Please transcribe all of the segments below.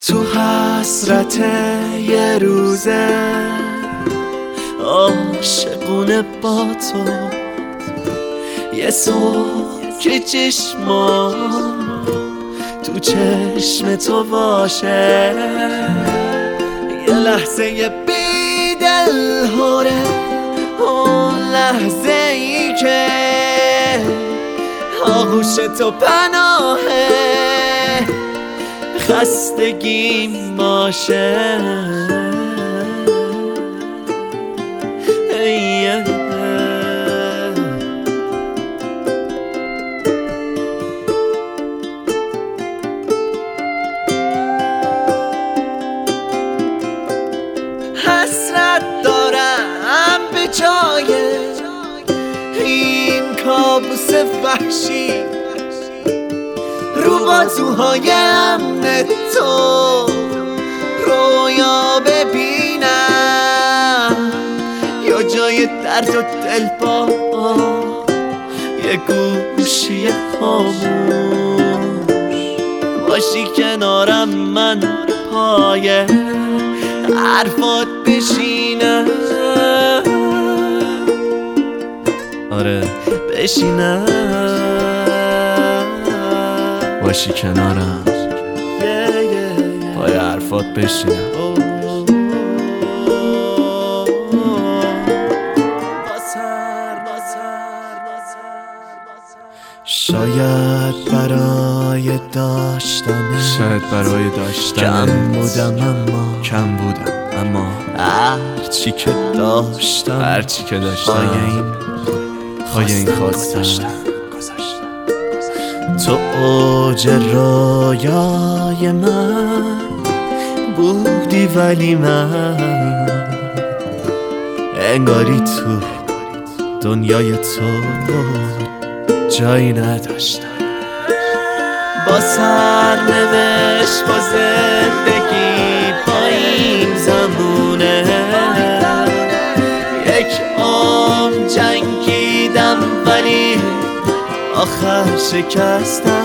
تو حسرت یه روزه عاشقونه با تو، یه صبح که چشمام تو چشم تو باشه، یه لحظه بی دلهوره، اون لحظه ای که آغوش تو پناهه خستگیم باشه. حسرت دارم به جای این کابوس وحشی، رو بازوهای امن تو رویا ببینم، یا جای درد و دل با یه گوشی خاموش باشی کنارم، من پای حرفات بشینم، آره بشینم، باشی کنارم پای حرفات بشینم. شاید برای داشتن کم بودم اما هرچی که داشتم پای این خواستم. تو اوج رویای من بودی، ولی من انگاری تو دنیای تو جایی نداشتم. با سرنوشت با زندگی با این زمونه یک عمر جنگیدم، ولی آخر شکستم.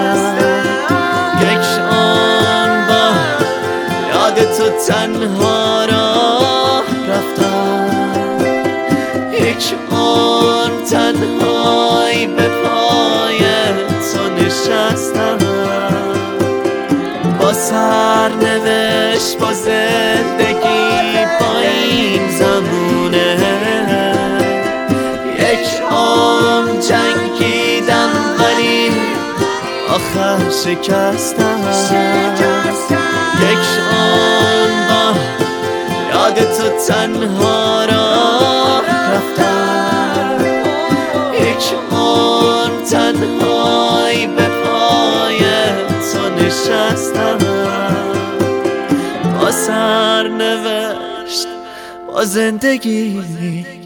یک عمر با یاد تو تنها راه رفتم، یک عمر تنهایی به پای تو نشستم. با سرنوشت با زندگی با این زمونه یک عمر جنگیدم، ولی آخر شکستم. یک عمر با یاد تو تنها راه رفتم، یک عمر تنهایی به پای تو نشستم. با سرنوشت با زندگی